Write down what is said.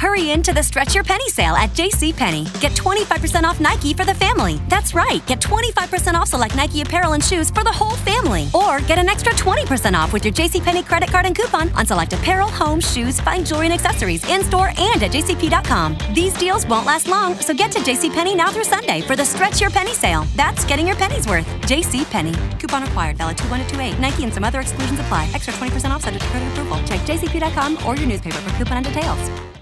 Hurry into the Stretch Your Penny sale at JCPenney. Get 25% off Nike for the family. That's right, get 25% off select Nike apparel and shoes for the whole family. Or get an extra 20% off with your JCPenney credit card and coupon on select apparel, home, shoes, fine jewelry, and accessories in-store and at jcp.com. These deals won't last long, so get to JCPenney now through Sunday for the Stretch Your Penny sale. That's getting your pennies worth. JCPenney. Coupon required. Valid 2/1 to 2/8. Nike and some other exclusions apply. Extra 20% off subject to credit approval. Check jcp.com or your newspaper for coupon and details.